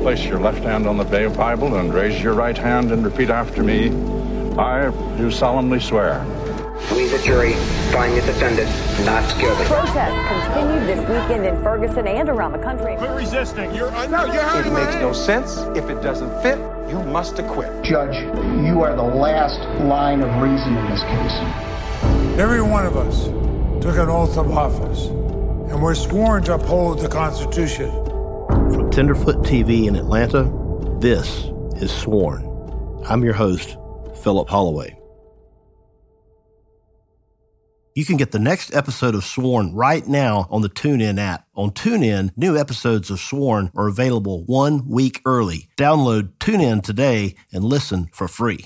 place your left hand on the Bible and raise your right hand and repeat after me. I do solemnly swear. We, the jury, find the defendant not guilty. Protests continued this weekend in Ferguson and around the country. Quit resisting. It makes no sense. If it doesn't fit, you must acquit. Judge, you are the last line of reason in this case. Every one of us took an oath of office, and we're sworn to uphold the Constitution. From Tenderfoot TV in Atlanta, this is Sworn. I'm your host, Philip Holloway. You can get the next episode of Sworn right now on the TuneIn app. On TuneIn, new episodes of Sworn are available 1 week early. Download TuneIn today and listen for free.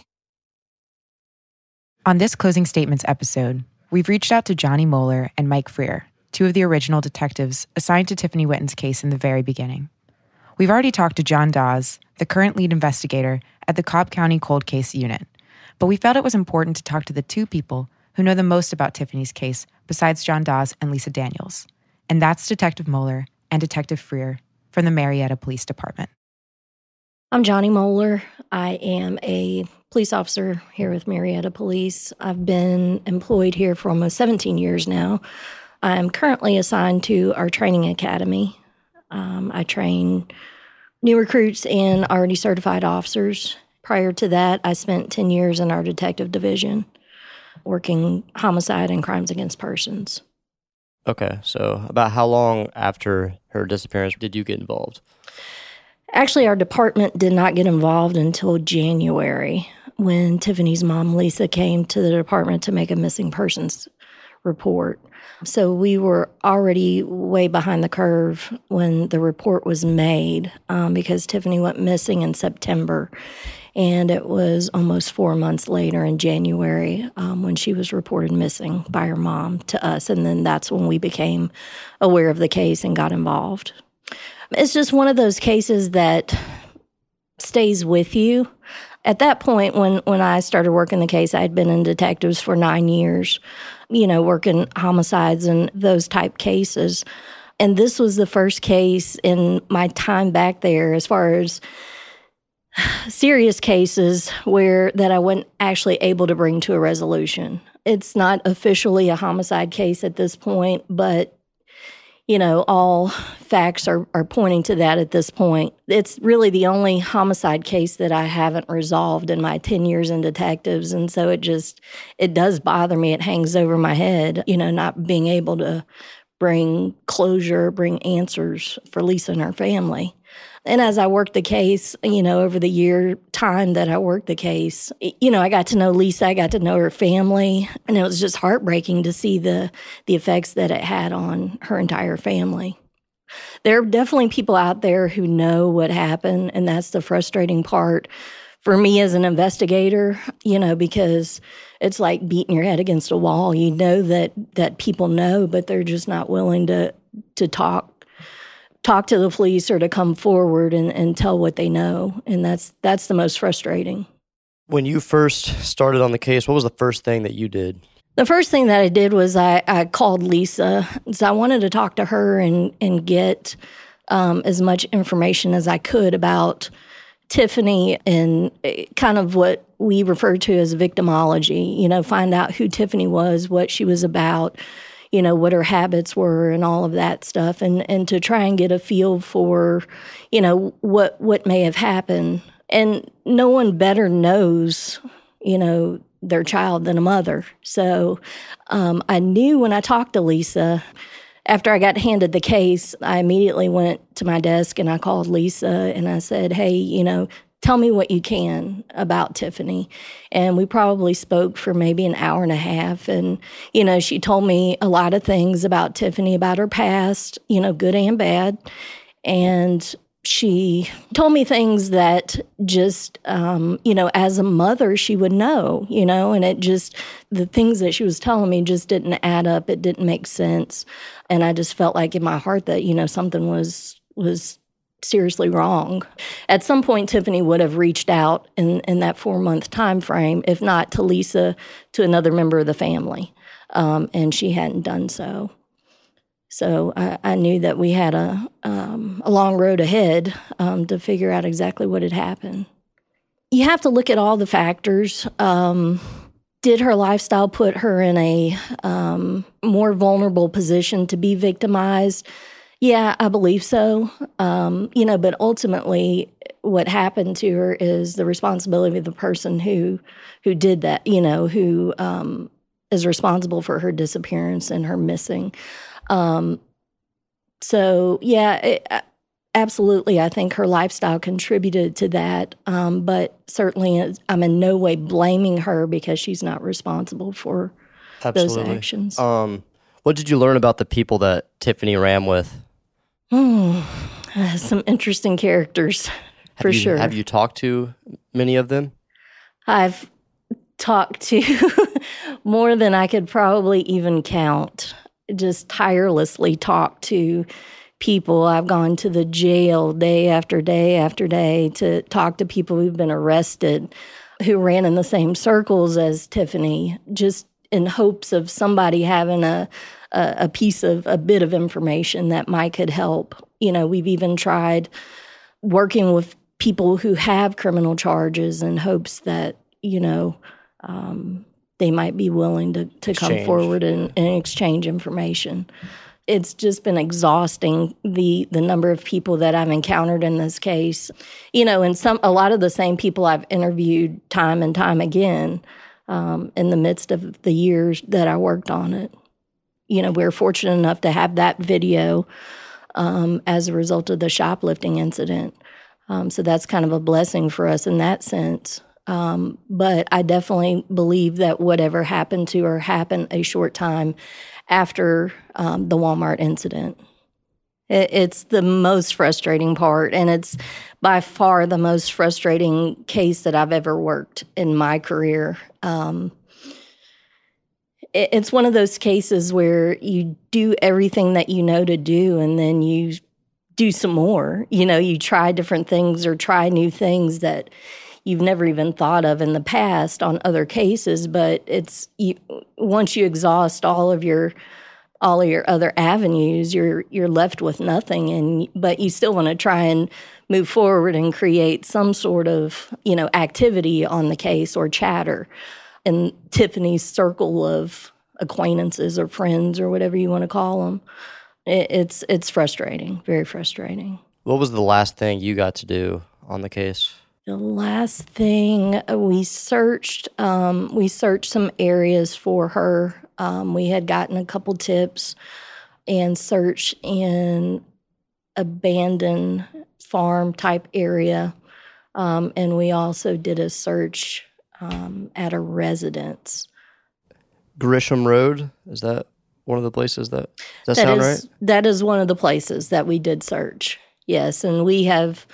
On this Closing Statements episode, we've reached out to Johnny Moeller and Mike Freer, two of the original detectives assigned to Tiffany Witten's case in the very beginning. We've already talked to John Dawes, the current lead investigator at the Cobb County Cold Case Unit, but we felt it was important to talk to the two people who know the most about Tiffany's case besides John Dawes and Lisa Daniels, and that's Detective Moeller and Detective Freer from the Marietta Police Department. I'm Johnny Moeller. I am a police officer here with Marietta Police. I've been employed here for almost 17 years now. I'm currently assigned to our training academy. I train new recruits and already certified officers. Prior to that, I spent 10 years in our detective division, working homicide and crimes against persons. Okay, so about how long after her disappearance did you get involved? Actually, our department did not get involved until January when Tiffany's mom, Lisa, came to the department to make a missing persons report. So we were already way behind the curve when the report was made because Tiffany went missing in September. And it was almost 4 months later in January when she was reported missing by her mom to us. And then that's when we became aware of the case and got involved. It's just one of those cases that stays with you. At that point, when I started working the case, I'd been in detectives for 9 years, working homicides and those type cases. And this was the first case in my time back there as far as serious cases that I wasn't actually able to bring to a resolution. It's not officially a homicide case at this point, but all facts are pointing to that at this point. It's really the only homicide case that I haven't resolved in my 10 years in detectives, and so it does bother me. It hangs over my head, not being able to bring closure, bring answers for Lisa and her family. And as I worked the case, over the year time that I worked the case, I got to know Lisa, I got to know her family, and it was just heartbreaking to see the effects that it had on her entire family. There are definitely people out there who know what happened, and that's the frustrating part for me as an investigator, because it's like beating your head against a wall. You know that people know, but they're just not willing to talk to the police or to come forward and tell what they know. And that's the most frustrating. When you first started on the case, what was the first thing that you did? The first thing that I did was I called Lisa. So I wanted to talk to her and get as much information as I could about Tiffany and kind of what we refer to as victimology, find out who Tiffany was, what she was about, what her habits were and all of that stuff, and to try and get a feel for, what may have happened. And no one better knows, their child than a mother. So I knew when I talked to Lisa, after I got handed the case, I immediately went to my desk and I called Lisa and I said, hey, tell me what you can about Tiffany. And we probably spoke for maybe an hour and a half. And, she told me a lot of things about Tiffany, about her past, good and bad. And she told me things that just, as a mother, she would know, and the things that she was telling me just didn't add up. It didn't make sense. And I just felt like in my heart that, something was seriously wrong. At some point, Tiffany would have reached out in that 4-month time frame, if not to Lisa, to another member of the family, and she hadn't done so. So I knew that we had a long road ahead to figure out exactly what had happened. You have to look at all the factors. Did her lifestyle put her in a more vulnerable position to be victimized? Yeah, I believe so. But ultimately, what happened to her is the responsibility of the person who did that, who is responsible for her disappearance and her missing. Absolutely, I think her lifestyle contributed to that. But certainly, I'm in no way blaming her because she's not responsible for those actions. What did you learn about the people that Tiffany ran with? Some interesting characters, for sure. Have you talked to many of them? I've talked to more than I could probably even count. Just tirelessly talked to people. I've gone to the jail day after day after day to talk to people who've been arrested, who ran in the same circles as Tiffany, just in hopes of somebody having a bit of information that could help. We've even tried working with people who have criminal charges in hopes that, they might be willing to come forward and exchange information. It's just been exhausting, the number of people that I've encountered in this case. And a lot of the same people I've interviewed time and time again in the midst of the years that I worked on it. We're fortunate enough to have that video as a result of the shoplifting incident. So that's kind of a blessing for us in that sense. But I definitely believe that whatever happened to her happened a short time after the Walmart incident. It's the most frustrating part, and it's by far the most frustrating case that I've ever worked in my career. It's one of those cases where you do everything that you know to do, and then you do some more. You try different things or try new things that you've never even thought of in the past on other cases, but once you exhaust all of your other avenues, you're left with nothing, but you still want to try and move forward and create some sort of activity on the case or chatter. And Tiffany's circle of acquaintances or friends or whatever you want to call them, it's frustrating, very frustrating. What was the last thing you got to do on the case? The last thing we searched some areas for her. We had gotten a couple tips and searched in abandoned farm type area. And we also did a search at a residence. Grisham Road, is that one of the places does that sound right? That is one of the places that we did search, yes. And we have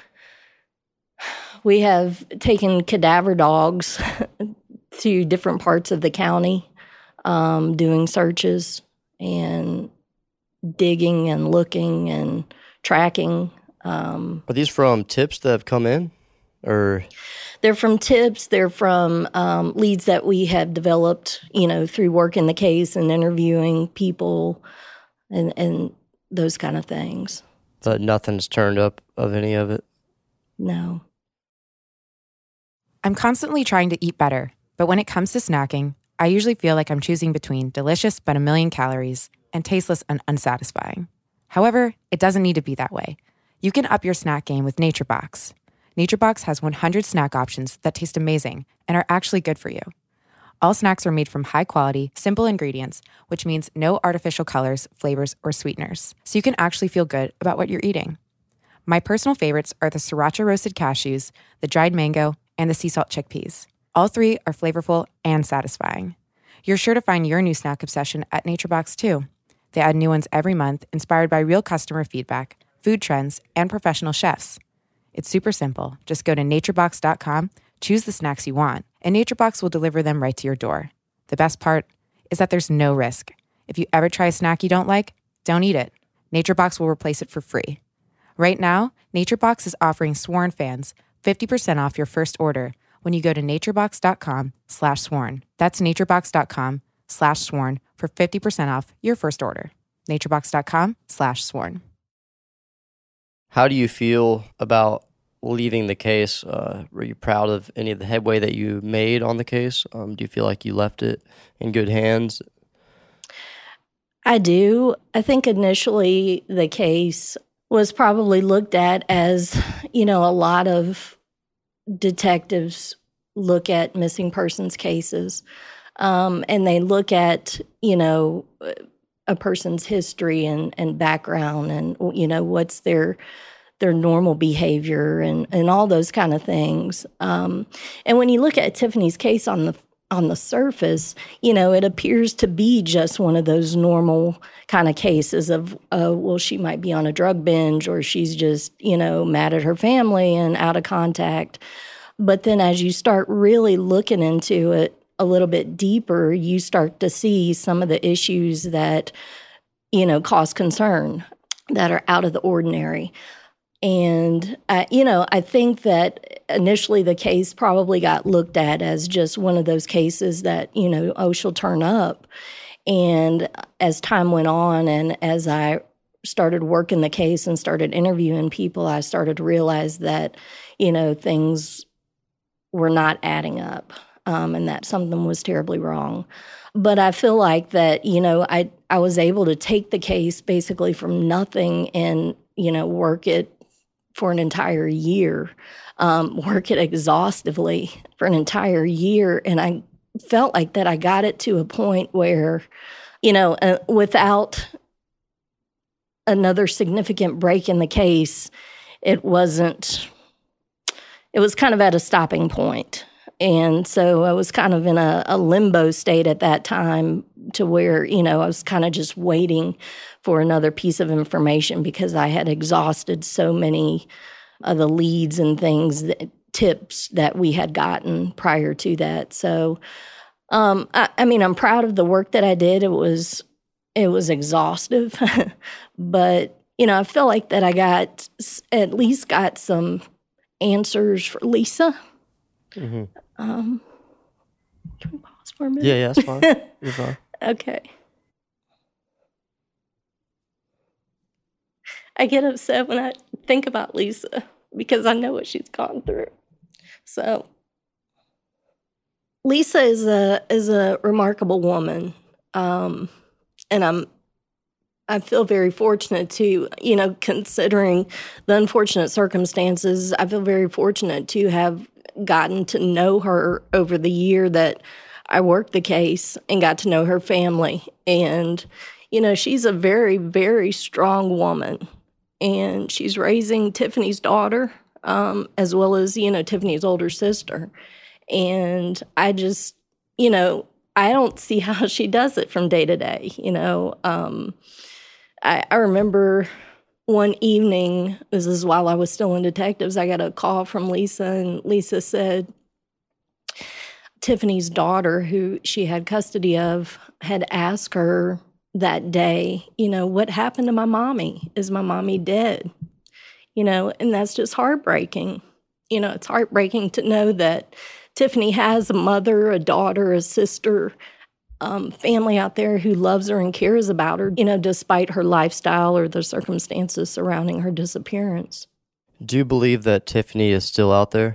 taken cadaver dogs to different parts of the county, doing searches and digging and looking and tracking. Are these from tips that have come in, or? They're from tips. They're from leads that we have developed, through work in the case and interviewing people and those kind of things. But nothing's turned up of any of it? No. I'm constantly trying to eat better, but when it comes to snacking, I usually feel like I'm choosing between delicious but a million calories and tasteless and unsatisfying. However, it doesn't need to be that way. You can up your snack game with NatureBox. NatureBox has 100 snack options that taste amazing and are actually good for you. All snacks are made from high-quality, simple ingredients, which means no artificial colors, flavors, or sweeteners, so you can actually feel good about what you're eating. My personal favorites are the Sriracha roasted cashews, the dried mango, and the sea salt chickpeas. All three are flavorful and satisfying. You're sure to find your new snack obsession at NatureBox too. They add new ones every month, inspired by real customer feedback, food trends, and professional chefs. It's super simple. Just go to naturebox.com, choose the snacks you want, and NatureBox will deliver them right to your door. The best part is that there's no risk. If you ever try a snack you don't like, don't eat it. NatureBox will replace it for free. Right now, NatureBox is offering Sworn fans 50% off your first order when you go to naturebox.com/sworn. That's naturebox.com/sworn for 50% off your first order. naturebox.com/sworn. How do you feel about leaving the case? Were you proud of any of the headway that you made on the case? Do you feel like you left it in good hands? I do. I think initially the case was probably looked at as, a lot of detectives look at missing persons cases, and they look at, a person's history and background and, what's their normal behavior and all those kind of things. And when you look at Tiffany's case on the surface, it appears to be just one of those normal kind of cases of, well, she might be on a drug binge or she's just, mad at her family and out of contact. But then as you start really looking into it a little bit deeper, you start to see some of the issues that, cause concern, that are out of the ordinary. And, I think that initially the case probably got looked at as just one of those cases that, she'll turn up. And as time went on and as I started working the case and started interviewing people, I started to realize that, things were not adding up, and that something was terribly wrong. But I feel like that, I was able to take the case basically from nothing and, work it for an entire year, work it exhaustively for an entire year. And I felt like that I got it to a point where, without another significant break in the case, it was kind of at a stopping point. And so I was kind of in a limbo state at that time to where, I was kind of just waiting for another piece of information because I had exhausted so many of the leads and things, tips that we had gotten prior to that. So, I'm proud of the work that I did. It was exhaustive, but, I feel like that I at least got some answers for Lisa. Mm-hmm. Can we pause for a minute? Yeah, that's fine. You're fine. Okay. I get upset when I think about Lisa because I know what she's gone through. So, Lisa is a remarkable woman, and I feel very fortunate to, considering the unfortunate circumstances, I feel very fortunate to have gotten to know her over the year that I worked the case and got to know her family. And, she's a very, very strong woman. And she's raising Tiffany's daughter, as well as, Tiffany's older sister. And I just, I don't see how she does it from day to day, I remember one evening, this is while I was still in detectives, I got a call from Lisa, and Lisa said Tiffany's daughter, who she had custody of, had asked her that day, what happened to my mommy? Is my mommy dead? And that's just heartbreaking. It's heartbreaking to know that Tiffany has a mother, a daughter, a sister, family out there who loves her and cares about her, despite her lifestyle or the circumstances surrounding her disappearance. Do you believe that Tiffany is still out there?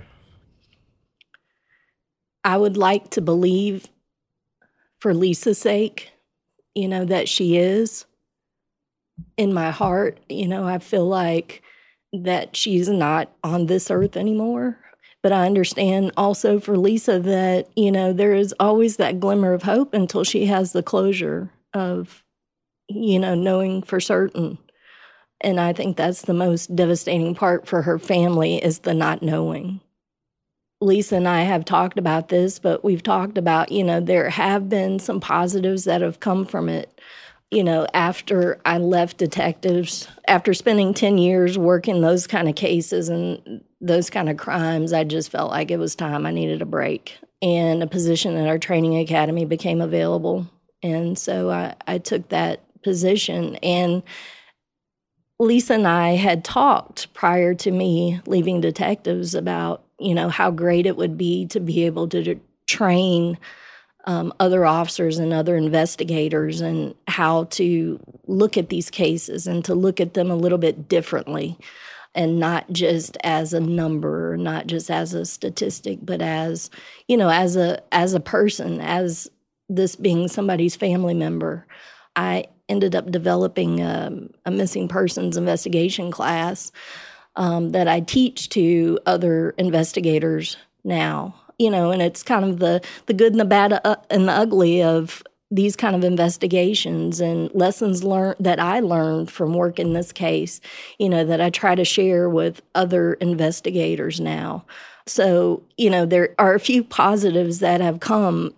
I would like to believe, for Lisa's sake, that she is. In my heart, I feel like that she's not on this earth anymore. But I understand also for Lisa that, there is always that glimmer of hope until she has the closure of, knowing for certain. And I think that's the most devastating part for her family is the not knowing. Lisa and I have talked about this, but we've talked about, there have been some positives that have come from it. After I left detectives, after spending 10 years working those kind of cases and those kind of crimes, I just felt like it was time. I needed a break. And a position at our training academy became available. And so I took that position. And Lisa and I had talked prior to me leaving detectives about, how great it would be to be able to train other officers and other investigators and how to look at these cases and to look at them a little bit differently, and not just as a number, not just as a statistic, but as, as a person, as this being somebody's family member. I ended up developing a missing persons investigation class that I teach to other investigators now. And it's kind of the good and the bad and the ugly of these kind of investigations and lessons learned that I learned from working this case, that I try to share with other investigators now. So, there are a few positives that have come,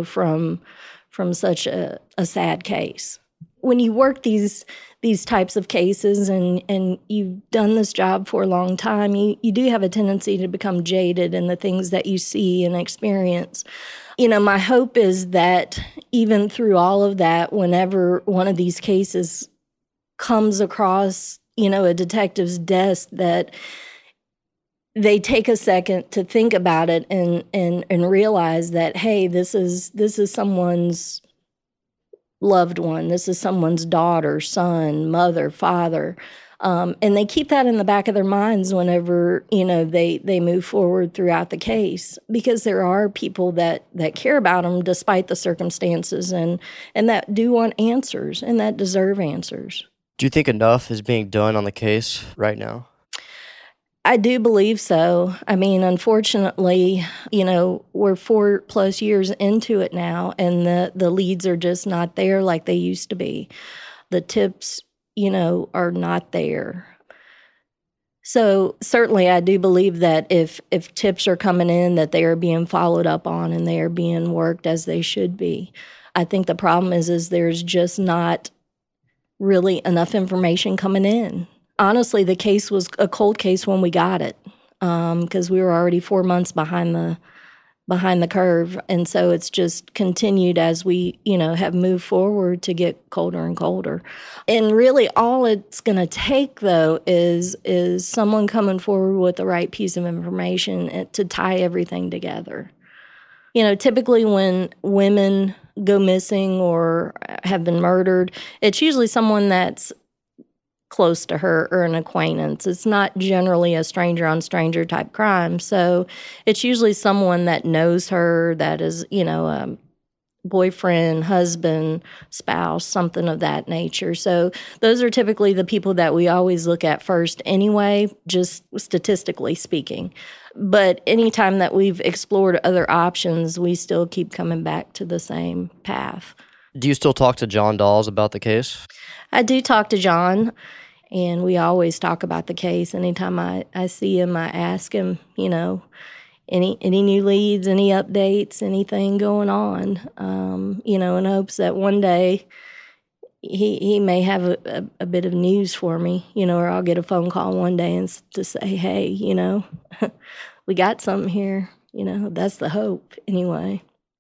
from such a sad case. When you work these types of cases and you've done this job for a long time, you do have a tendency to become jaded in the things that you see and experience. My hope is that even through all of that, whenever one of these cases comes across, a detective's desk, that they take a second to think about it and realize that, hey, this is someone's loved one. This is someone's daughter, son, mother, father. And they keep that in the back of their minds whenever, they move forward throughout the case, because there are people that care about them despite the circumstances and that do want answers and that deserve answers. Do you think enough is being done on the case right now? I do believe so. I mean, unfortunately, we're 4+ years into it now, and the leads are just not there like they used to be. The tips, are not there. So certainly I do believe that if tips are coming in, that they are being followed up on and they are being worked as they should be. I think the problem is there's just not really enough information coming in. Honestly, the case was a cold case when we got it, because we were already 4 months behind the curve, and so it's just continued as we, have moved forward to get colder and colder. And really, all it's going to take, though, is someone coming forward with the right piece of information to tie everything together. Typically when women go missing or have been murdered, it's usually someone that's close to her or an acquaintance. It's not generally a stranger-on-stranger type crime. So it's usually someone that knows her, that is, boyfriend, husband, spouse, something of that nature. So those are typically the people that we always look at first anyway, just statistically speaking. But anytime that we've explored other options, we still keep coming back to the same path. Do you still talk to John Dawes about the case? I do talk to John, and we always talk about the case. Anytime I see him, I ask him, any new leads, any updates, anything going on, in hopes that one day he may have a bit of news for me, or I'll get a phone call one day and to say, hey, we got something here. That's the hope anyway.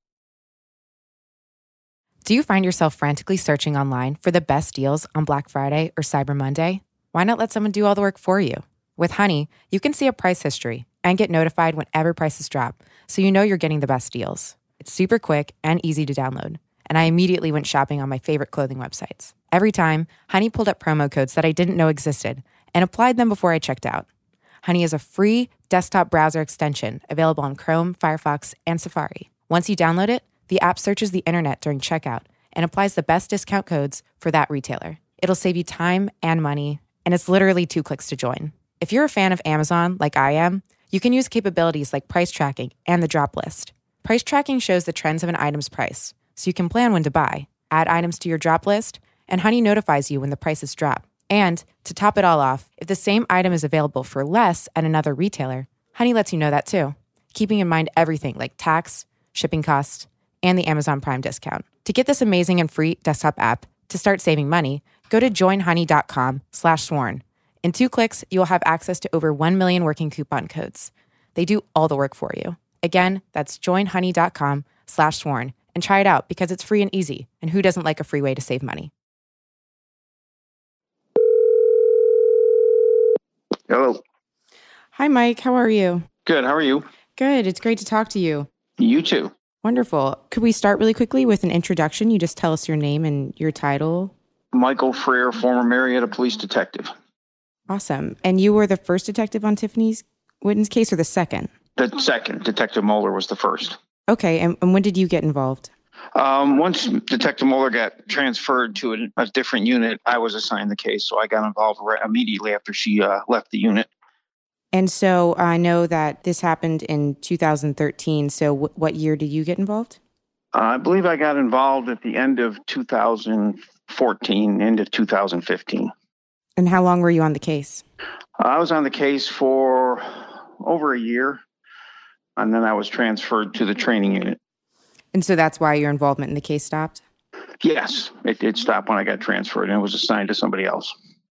Do you find yourself frantically searching online for the best deals on Black Friday or Cyber Monday? Why not let someone do all the work for you? With Honey, you can see a price history and get notified whenever prices drop, so you know you're getting the best deals. It's super quick and easy to download, and I immediately went shopping on my favorite clothing websites. Every time, Honey pulled up promo codes that I didn't know existed and applied them before I checked out. Honey is a free desktop browser extension available on Chrome, Firefox, and Safari. Once you download it, the app searches the internet during checkout and applies the best discount codes for that retailer. It'll save you time and money, and it's literally 2 clicks to join. If you're a fan of Amazon, like I am, you can use capabilities like price tracking and the drop list. Price tracking shows the trends of an item's price, so you can plan when to buy, add items to your drop list, and Honey notifies you when the prices drop. And to top it all off, if the same item is available for less at another retailer, Honey lets you know that too, keeping in mind everything like tax, shipping costs, and the Amazon Prime discount. To get this amazing and free desktop app to start saving money, go to joinhoney.com/sworn. In 2 clicks, you'll have access to over 1 million working coupon codes. They do all the work for you. Again, that's joinhoney.com/sworn, and try it out because it's free and easy. And who doesn't like a free way to save money? Hello. Hi, Mike. How are you? Good. How are you? Good. It's great to talk to you. You too. Wonderful. Could we start really quickly with an introduction? You just tell us your name and your title. Michael Freer, former Marietta police detective. Awesome. And you were the first detective on Tiffany Witten's case, or the second? The second. Detective Moeller was the first. Okay. And when did you get involved? Once Detective Moeller got transferred to a different unit, I was assigned the case, so I got involved immediately after she left the unit. And so I know that this happened in 2013. So what year did you get involved? I believe I got involved at the end of 2014, into 2015. And how long were you on the case? I was on the case for over a year, and then I was transferred to the training unit. And so that's why your involvement in the case stopped? Yes, it did stop when I got transferred, and it was assigned to somebody else.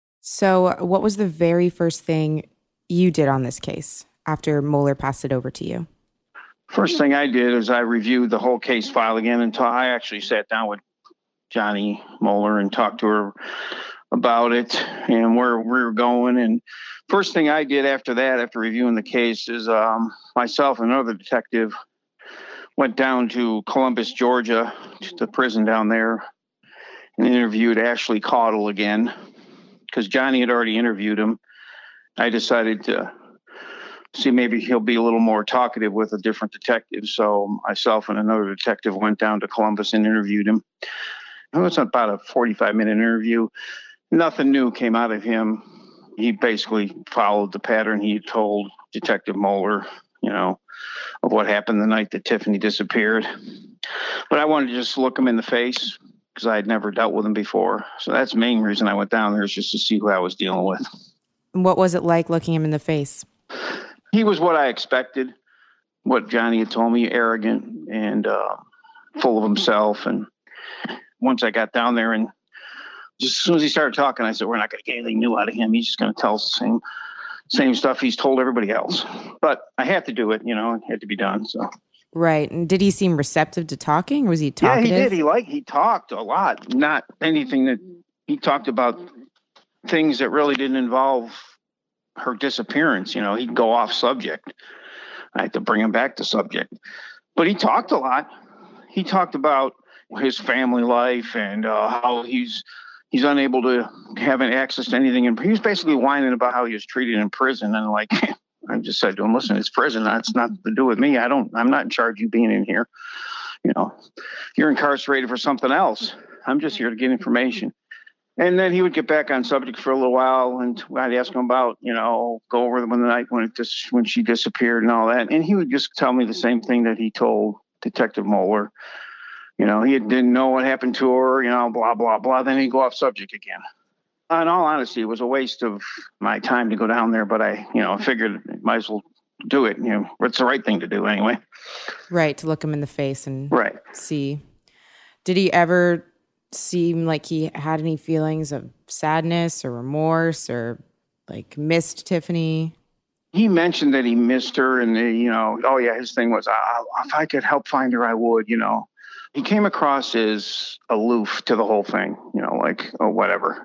So what was the very first thing you did on this case after Moeller passed it over to you? First thing I did is I reviewed the whole case file again, and I actually sat down with Johnny Moeller and talked to her about it and where we were going. And first thing I did after that, after reviewing the case, is myself and another detective went down to Columbus, Georgia, to the prison down there, and interviewed Ashley Caudle again, because Johnny had already interviewed him. I decided to see maybe he'll be a little more talkative with a different detective. So myself and another detective went down to Columbus and interviewed him. It was about a 45-minute interview. Nothing new came out of him. He basically followed the pattern he had told Detective Moeller, of what happened the night that Tiffany disappeared. But I wanted to just look him in the face because I had never dealt with him before. So that's the main reason I went down there, is just to see who I was dealing with. And what was it like looking him in the face? He was what I expected, what Johnny had told me, arrogant and full of himself. And once I got down there, and just as soon as he started talking, I said, we're not going to get anything new out of him. He's just going to tell us the same stuff he's told everybody else. But I had to do it, it had to be done. So. Right. And did he seem receptive to talking, or was he talkative? Yeah, he did. He talked a lot, not anything that he talked about, things that really didn't involve her disappearance. He'd go off subject. I had to bring him back to subject. But he talked a lot. He talked about his family life and how he's unable to have access to anything. And he was basically whining about how he was treated in prison. And I just said to him, listen, it's prison. That's nothing to do with me. I'm not in charge of you being in here. You're incarcerated for something else. I'm just here to get information. And then he would get back on subject for a little while, and I'd ask him about, go over the night when she disappeared and all that. And he would just tell me the same thing that he told Detective Moeller. He didn't know what happened to her, blah, blah, blah. Then he'd go off subject again. In all honesty, it was a waste of my time to go down there, but I figured I might as well do it. It's the right thing to do anyway. Right, to look him in the face and right. See. Did he ever seem like he had any feelings of sadness or remorse or missed Tiffany? He mentioned that he missed her, and his thing was, if I could help find her, I would. He came across as aloof to the whole thing, whatever.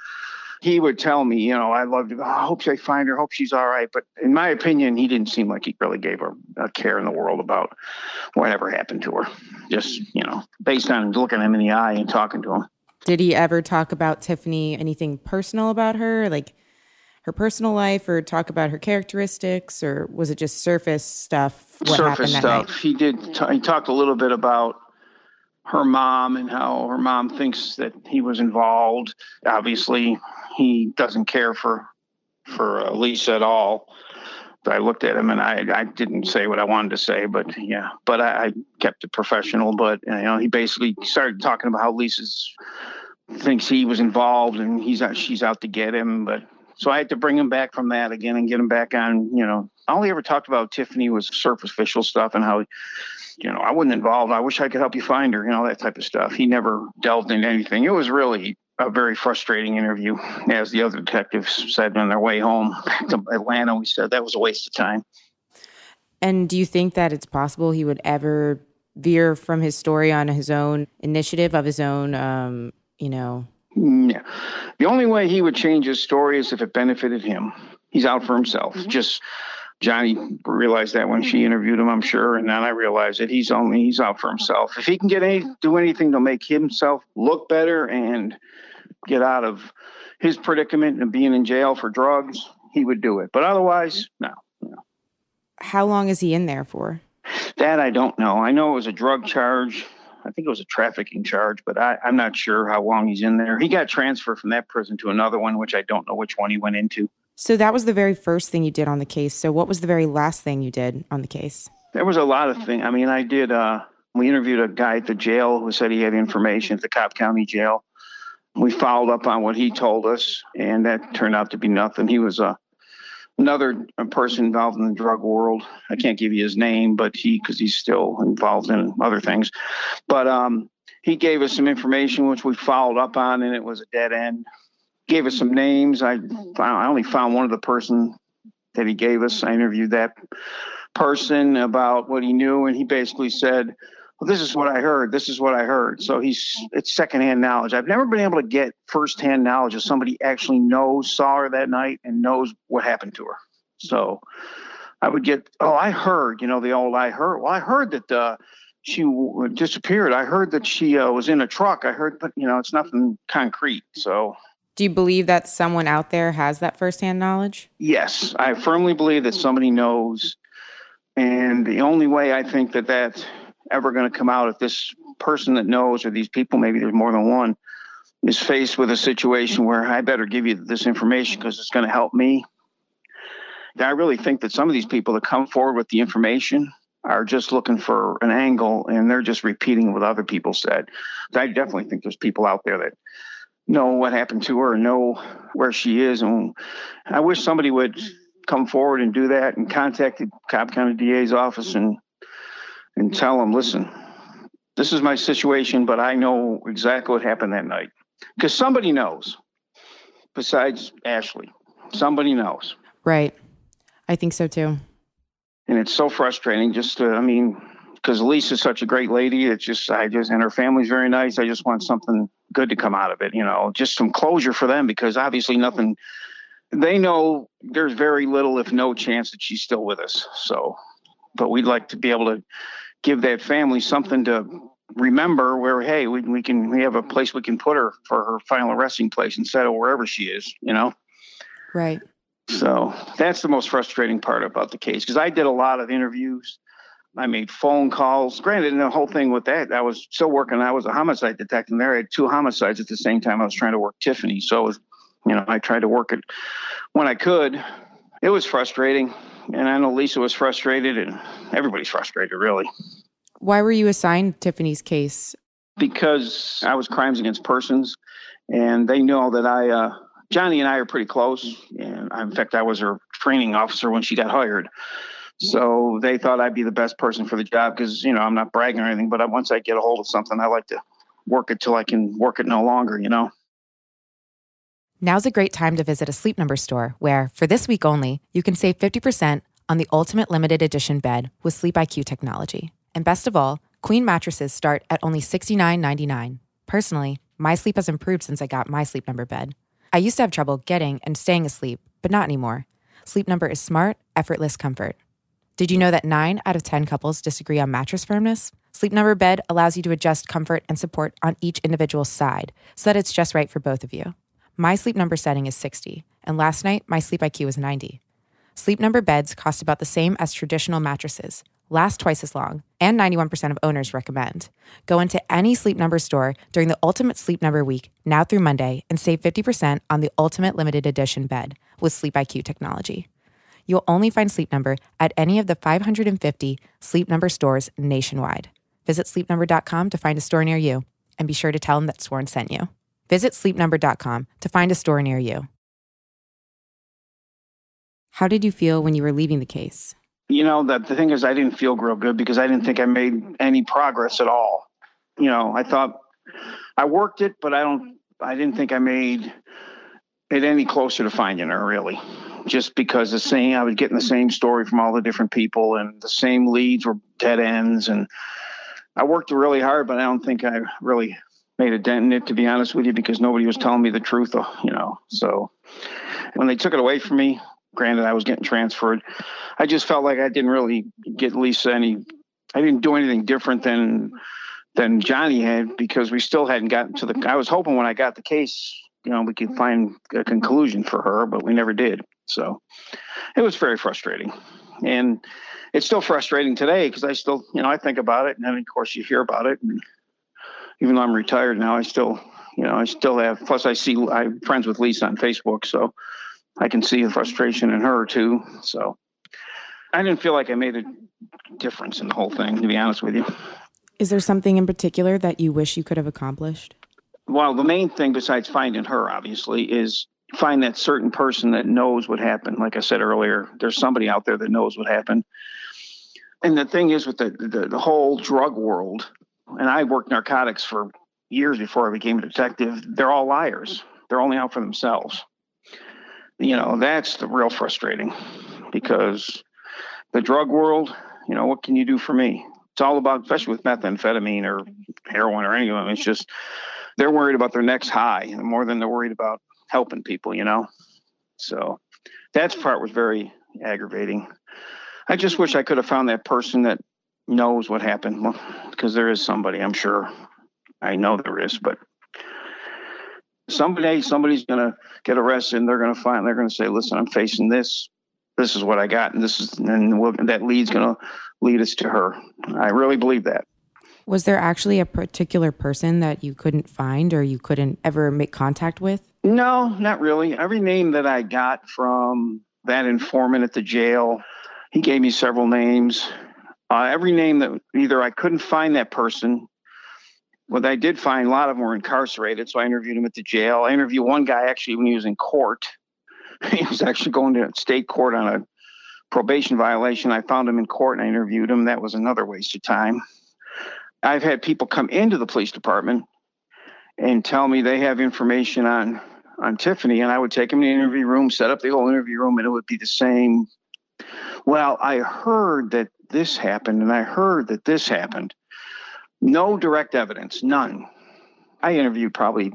He would tell me, I loved her. I hope I find her. Hope she's all right. But in my opinion, he didn't seem like he really gave her a care in the world about whatever happened to her. Just, based on looking him in the eye and talking to him. Did he ever talk about Tiffany, anything personal about her, like her personal life, or talk about her characteristics, or was it just surface stuff? Surface stuff. He did. He talked a little bit about her mom and how her mom thinks that he was involved. Obviously, he doesn't care for Lisa at all. But I looked at him and I didn't say what I wanted to say, but yeah, but I kept it professional. But he basically started talking about how Lisa thinks he was involved and she's out to get him. But so I had to bring him back from that again and get him back on. All he ever talked about Tiffany was superficial stuff and how, I wasn't involved. I wish I could help you find her, that type of stuff. He never delved into anything. It was really a very frustrating interview. As the other detectives said on their way home back to Atlanta, we said that was a waste of time. And do you think that it's possible he would ever veer from his story on his own initiative, of his own, Yeah. The only way he would change his story is if it benefited him. He's out for himself. Mm-hmm. Just Johnny realized that when she interviewed him, I'm sure. And then I realized that he's out for himself. If he can do anything to make himself look better and get out of his predicament and being in jail for drugs, he would do it. But otherwise, no. How long is he in there for? That I don't know. I know it was a drug charge. I think it was a trafficking charge, but I'm not sure how long he's in there. He got transferred from that prison to another one, which I don't know which one he went into. So that was the very first thing you did on the case. So what was the very last thing you did on the case? There was a lot of things. I mean, we interviewed a guy at the jail who said he had information at the Cobb County Jail. We followed up on what he told us, and that turned out to be nothing. He was another person involved in the drug world. I can't give you his name, but because he's still involved in other things. But he gave us some information, which we followed up on, and it was a dead end. Gave us some names. I only found one of the person that he gave us. I interviewed that person about what he knew, and he basically said, well, this is what I heard. This is what I heard. So it's secondhand knowledge. I've never been able to get firsthand knowledge of somebody actually saw her that night and knows what happened to her. So I would get, I heard, the old I heard. Well, I heard that she disappeared. I heard that she was in a truck. I heard, but, it's nothing concrete. So. Do you believe that someone out there has that firsthand knowledge? Yes, I firmly believe that somebody knows. And the only way I think that that's ever going to come out, if this person that knows, or these people, maybe there's more than one, is faced with a situation where I better give you this information because it's going to help me. I really think that some of these people that come forward with the information are just looking for an angle, and they're just repeating what other people said. I definitely think there's people out there that know what happened to her and know where she is. And I wish somebody would come forward and do that and contact the Cobb County DA's office and tell them, listen, this is my situation, but I know exactly what happened that night. Because somebody knows, besides Ashley. Somebody knows. Right. I think so too. And it's so frustrating because Lisa's such a great lady. And her family's very nice. I just want something good to come out of it, just some closure for them, because obviously nothing, they know there's very little, if no chance that she's still with us. So, but we'd like to be able to give that family something to remember where, hey, we have a place we can put her for her final resting place instead of wherever she is, Right. So that's the most frustrating part about the case, because I did a lot of interviews. I made phone calls. Granted, and the whole thing with that, I was still working. I was a homicide detective there. I had 2 homicides at the same time I was trying to work Tiffany. So, it was, I tried to work it when I could. It was frustrating. And I know Lisa was frustrated, and everybody's frustrated, really. Why were you assigned Tiffany's case? Because I was crimes against persons, and they know that Johnny and I are pretty close. And in fact, I was her training officer when she got hired. So they thought I'd be the best person for the job because, I'm not bragging or anything, but once I get a hold of something, I like to work it till I can work it no longer, Now's a great time to visit a Sleep Number store where, for this week only, you can save 50% on the Ultimate Limited Edition bed with Sleep IQ technology. And best of all, queen mattresses start at only $69.99. Personally, my sleep has improved since I got my Sleep Number bed. I used to have trouble getting and staying asleep, but not anymore. Sleep Number is smart, effortless comfort. Did you know that 9 out of 10 couples disagree on mattress firmness? Sleep Number bed allows you to adjust comfort and support on each individual side so that it's just right for both of you. My Sleep Number setting is 60, and last night my Sleep IQ was 90. Sleep Number beds cost about the same as traditional mattresses, last twice as long, and 91% of owners recommend. Go into any Sleep Number store during the Ultimate Sleep Number week, now through Monday, and save 50% on the Ultimate Limited Edition bed with Sleep IQ technology. You'll only find Sleep Number at any of the 550 Sleep Number stores nationwide. Visit sleepnumber.com to find a store near you, and be sure to tell them that Sworn sent you. Visit sleepnumber.com to find a store near you. How did you feel when you were leaving the case? The thing is, I didn't feel real good because I didn't think I made any progress at all. I thought I worked it, but I didn't think I made it any closer to finding her, really. Just because I was getting the same story from all the different people, and the same leads were dead ends. And I worked really hard, but I don't think I really made a dent in it, to be honest with you, because nobody was telling me the truth, So when they took it away from me, Granted, I was getting transferred. I just felt like I didn't really get Lisa I didn't do anything different than Johnny had, because we still hadn't gotten to I was hoping when I got the case, we could find a conclusion for her, but we never did. So it was very frustrating. And it's still frustrating today because I still, I think about it. And then, of course, you hear about it. And even though I'm retired now, I still have, plus I'm friends with Lisa on Facebook, so I can see the frustration in her too. So I didn't feel like I made a difference in the whole thing, to be honest with you. Is there something in particular that you wish you could have accomplished? Well, the main thing besides finding her, obviously, is find that certain person that knows what happened. Like I said earlier, there's somebody out there that knows what happened. And the thing is with the whole drug world, and I worked narcotics for years before I became a detective, they're all liars. They're only out for themselves. That's the real frustrating, because the drug world, what can you do for me? It's all about, especially with methamphetamine or heroin or any of them, it's just they're worried about their next high more than they're worried about helping people, So that part was very aggravating. I just wish I could have found that person that knows what happened, because there is somebody, I'm sure. I know there is, but someday somebody's going to get arrested and they're going to say, listen, I'm facing this. This is what I got. And that lead's going to lead us to her. I really believe that. Was there actually a particular person that you couldn't find or you couldn't ever make contact with? No, not really. Every name that I got from that informant at the jail, he gave me several names. Every name that either I couldn't find that person, what I did find, a lot of them were incarcerated, so I interviewed him at the jail. I interviewed one guy actually when he was in court. He was actually going to state court on a probation violation. I found him in court and I interviewed him. That was another waste of time. I've had people come into the police department and tell me they have information on Tiffany, and I would take them to the interview room, set up the whole interview room, and it would be the same. Well, I heard that this happened, and I heard that this happened. No direct evidence, none. I interviewed probably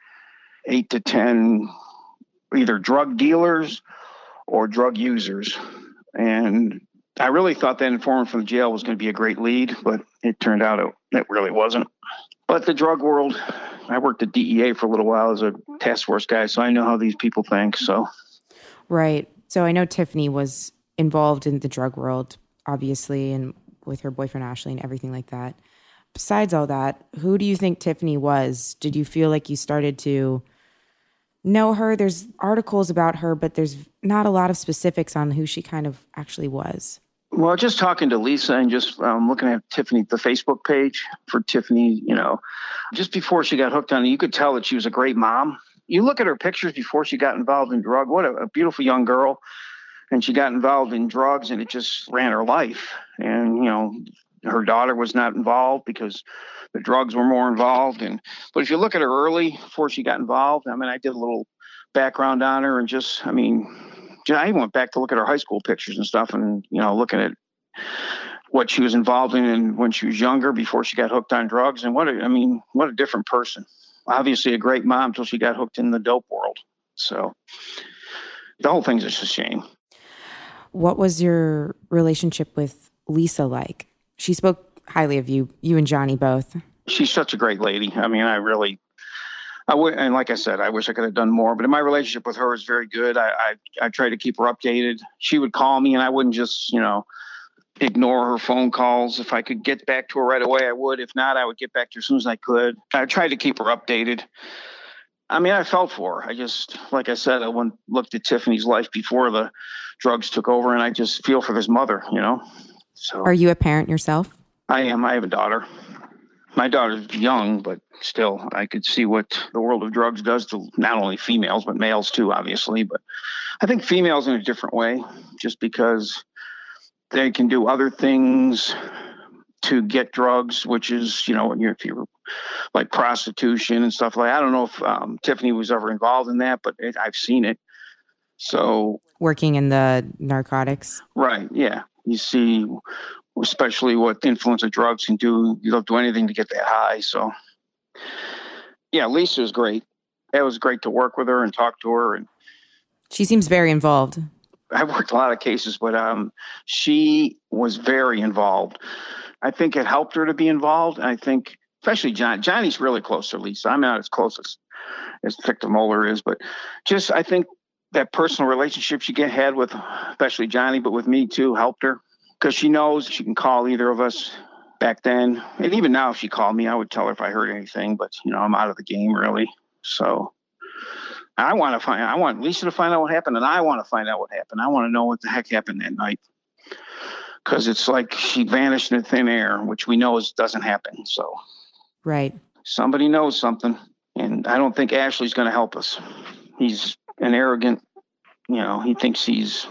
8 to 10 either drug dealers or drug users. And I really thought that informant from the jail was going to be a great lead, but it turned out it really wasn't. But the drug world, I worked at DEA for a little while as a task force guy, so I know how these people think. So, right. So I know Tiffany was involved in the drug world, obviously, and with her boyfriend Ashley and everything like that. Besides all that, who do you think Tiffany was? Did you feel like you started to know her? There's articles about her, but there's not a lot of specifics on who she kind of actually was. Well, just talking to Lisa and just looking at Tiffany, the Facebook page for Tiffany, just before she got hooked on it, you could tell that she was a great mom. You look at her pictures before she got involved in drug, what a beautiful young girl. And she got involved in drugs and it just ran her life. And, her daughter was not involved because the drugs were more involved. But if you look at her early before she got involved, I did a little background on her and I went back to look at her high school pictures and stuff and, looking at what she was involved in when she was younger before she got hooked on drugs. And what a different person. Obviously a great mom until she got hooked in the dope world. So the whole thing's just a shame. What was your relationship with Lisa like? She spoke highly of you and Johnny both. She's such a great lady. And like I said, I wish I could have done more, but my relationship with her is very good. I try to keep her updated. She would call me and I wouldn't just, ignore her phone calls. If I could get back to her right away, I would. If not, I would get back to her as soon as I could. I tried to keep her updated. I felt for her. Like I said, I looked at Tiffany's life before the drugs took over and I just feel for this mother, So, are you a parent yourself? I am. I have a daughter. My daughter's young, but still, I could see what the world of drugs does to not only females, but males too, obviously. But I think females in a different way, just because they can do other things to get drugs, which is, if you're like prostitution and stuff like that. I don't know if Tiffany was ever involved in that, but I've seen it. So working in the narcotics. Right. Yeah. You see, especially what the influence of drugs can do. You'll do anything to get that high. So, yeah, Lisa is great. It was great to work with her and talk to her. And she seems very involved. I've worked a lot of cases, but she was very involved. I think it helped her to be involved. And I think, especially Johnny's really close to Lisa. I'm not as close as Victor Moeller is, but just I think that personal relationship she had with, especially Johnny, but with me too, helped her because she knows she can call either of us back then. And even now, if she called me, I would tell her if I heard anything, but I'm out of the game really. So I want Lisa to find out what happened, and I want to find out what happened. I want to know what the heck happened that night. Because it's like she vanished in thin air, which we know doesn't happen. So, right. Somebody knows something, and I don't think Ashley's going to help us. He's an arrogant, he thinks he's,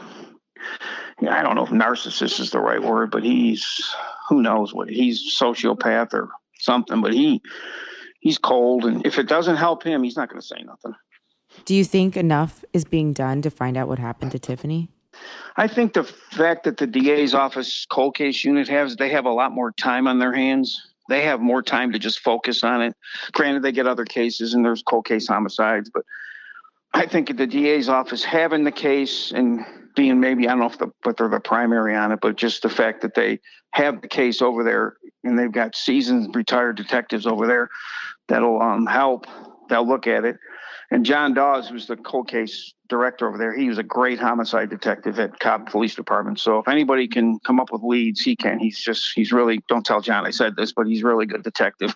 I don't know if narcissist is the right word, but who knows what, he's sociopath or something, but he's cold, and if it doesn't help him, he's not going to say nothing. Do you think enough is being done to find out what happened to Tiffany? I think the fact that the DA's office cold case unit they have a lot more time on their hands. They have more time to just focus on it. Granted, they get other cases and there's cold case homicides, but I think the DA's office having the case and being maybe, I don't know but they're the primary on it, but just the fact that they have the case over there and they've got seasoned retired detectives over there that'll help. They'll look at it. And John Dawes, who's the cold case director over there, he was a great homicide detective at Cobb Police Department. So if anybody can come up with leads, he can. He's really, don't tell John I said this, but he's really good detective.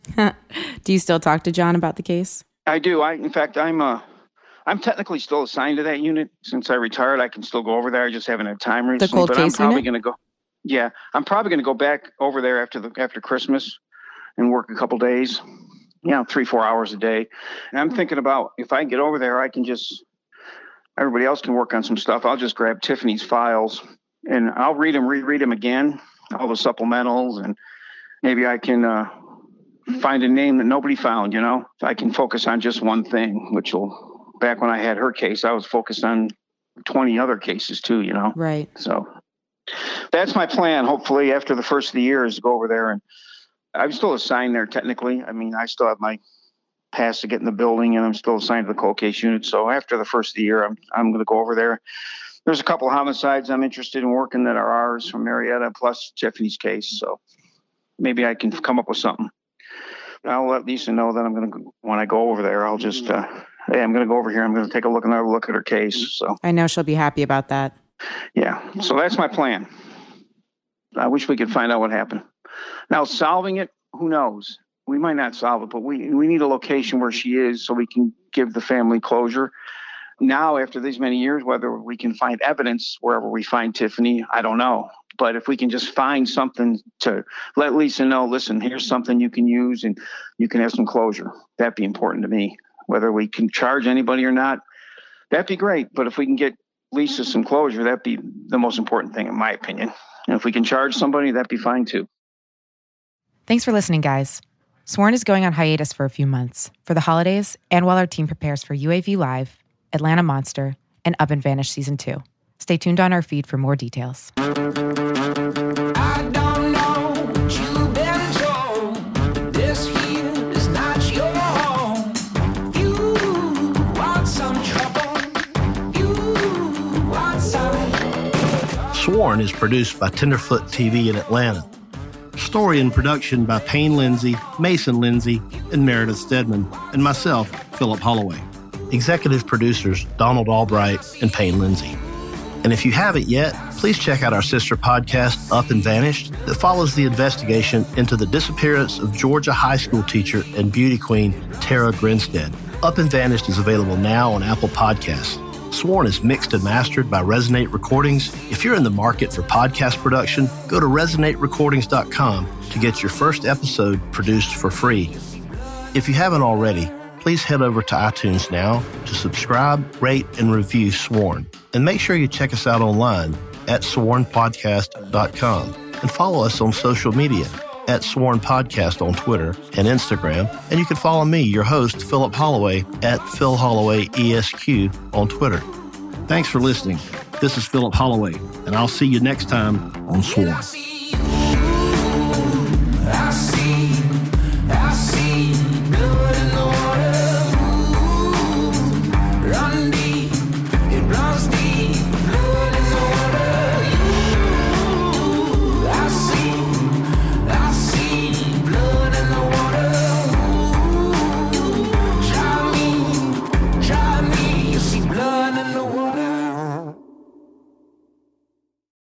Do you still talk to John about the case? I do. In fact, I'm technically still assigned to that unit. Since I retired, I can still go over there. I just haven't had time recently. The cold case I'm probably unit? going to go. Yeah, I'm probably going to go back over there after Christmas and work a couple days. 3-4 hours a day. And I'm thinking about if I get over there, I can everybody else can work on some stuff. I'll just grab Tiffany's files and I'll reread them again, all the supplementals, and maybe I can find a name that nobody found, If I can focus on just one thing, back when I had her case, I was focused on 20 other cases too, Right. So that's my plan. Hopefully after the first of the year is to go over there, and I'm still assigned there technically. I mean, I still have my pass to get in the building, and I'm still assigned to the cold case unit. So after the first of the year, I'm going to go over there. There's a couple of homicides I'm interested in working that are ours from Marietta, plus Tiffany's case. So maybe I can come up with something. I'll let Lisa know that when I go over there, I'll just, hey, I'm going to go over here. I'm going to take another look at her case. So I know she'll be happy about that. Yeah. So that's my plan. I wish we could find out what happened. Now, solving it, who knows? We might not solve it, but we need a location where she is so we can give the family closure. Now, after these many years, whether we can find evidence wherever we find Tiffany, I don't know. But if we can just find something to let Lisa know, listen, here's something you can use and you can have some closure. That'd be important to me. Whether we can charge anybody or not, that'd be great. But if we can get Lisa some closure, that'd be the most important thing, in my opinion. And if we can charge somebody, that'd be fine too. Thanks for listening, guys. Sworn is going on hiatus for a few months for the holidays and while our team prepares for UAV Live, Atlanta Monster, and Up and Vanish Season 2. Stay tuned on our feed for more details. I don't know what you've been told, but this here is not your home. You want some trouble, you want some. Sworn is produced by Tenderfoot TV in Atlanta. Story and production by Payne Lindsay, Mason Lindsay, and Meredith Stedman, and myself, Philip Holloway. Executive producers Donald Albright and Payne Lindsay. And if you haven't yet, please check out our sister podcast, Up and Vanished, that follows the investigation into the disappearance of Georgia high school teacher and beauty queen Tara Grinstead. Up and Vanished is available now on Apple Podcasts. Sworn is mixed and mastered by Resonate Recordings. If you're in the market for podcast production, go to resonaterecordings.com to get your first episode produced for free. If you haven't already, please head over to iTunes now to subscribe, rate, and review Sworn. And make sure you check us out online at swornpodcast.com and follow us on social media at Sworn Podcast on Twitter and Instagram. And you can follow me, your host, Philip Holloway, at Phil Holloway ESQ on Twitter. Thanks for listening. This is Philip Holloway, and I'll see you next time on Sworn.